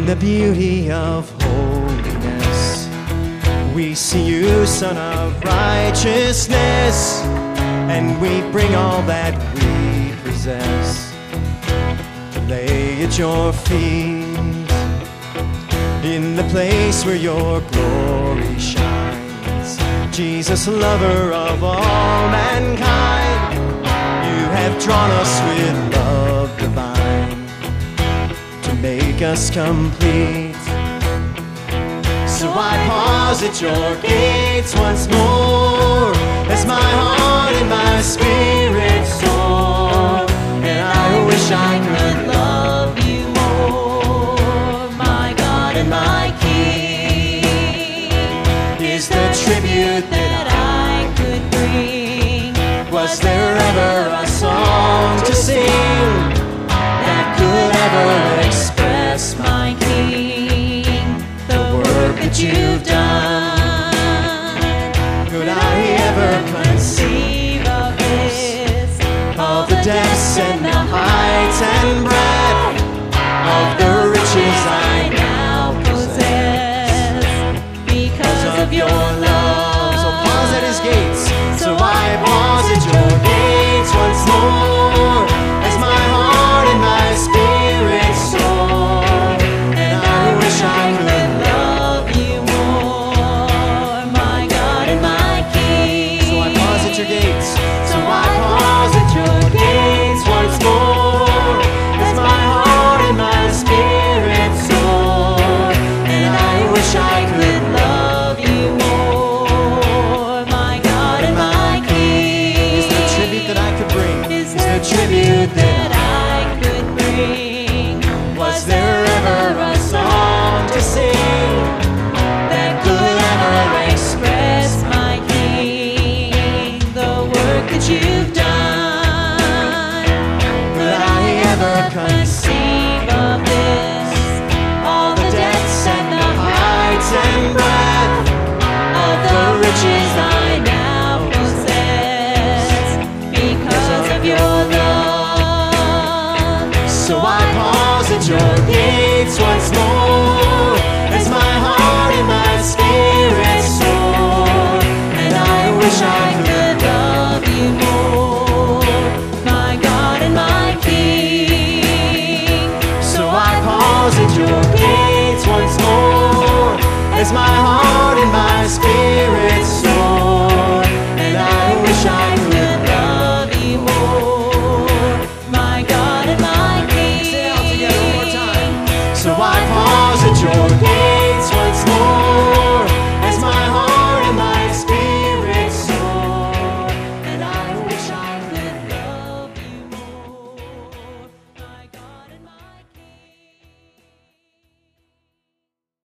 In the beauty of holiness, we see you, Son of Righteousness, and we bring all that we possess to lay at your feet. In the place where your glory shines, Jesus, lover of all mankind, you have drawn us with love divine to make us complete. So I pause at your gates once more as my heart and my spirit soar, and I wish I could love you more. My God and my King is the tribute that I could bring. Was there ever a song to sing that could ever express my King, the work that you've done? Could I ever conceive of this, of the depths and the heights and breadth of the riches I now possess because of your love? So pause at his gates. So I pause at your gates once more as my heart and my spirit soar, and I wish I could love you more, my God and my King. So I pause at your gates. So I pause at your gates once more as my heart and my spirit soar, and I wish I could love you more, my God and my King. Is there a tribute that I could bring? Is there a tribute that I could bring? Was there ever a song to sing that could ever express my King, the work that you've done? Could I ever conceive of this, all the depths and the heights and breadth of the riches I now possess because of your love? So I pause at your gates once more as my heart and my spirit soar, and I wish I could love you more, my God and my King. So I pause at your gates once more as my heart and my spirit soar, and I wish I could love you more, my God and my King. Say it all together one more time. So I pause at your gates